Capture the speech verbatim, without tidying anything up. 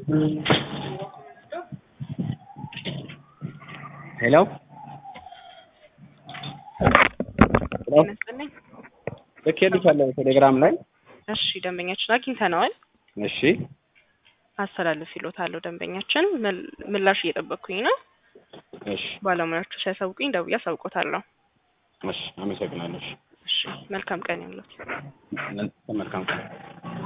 ሄሎ ይመስልኝ ልኬልሻለሁ ቴሌግራም ላይ። እሺ ደንበኛችን አግኝተነዋል። እሺ አስተላልፍ ይሎታል ደንበኛችን ምላሽ እየጠበቅኩኝ ነው። እሺ ባለሙያዎቹ ሲያሳውቁኝ ደውዬ አሳውቆታለሁ። እሺ አመሰግናለሁ። እሺ መልካም ቀን ይሁንልዎት። መልካም ቀን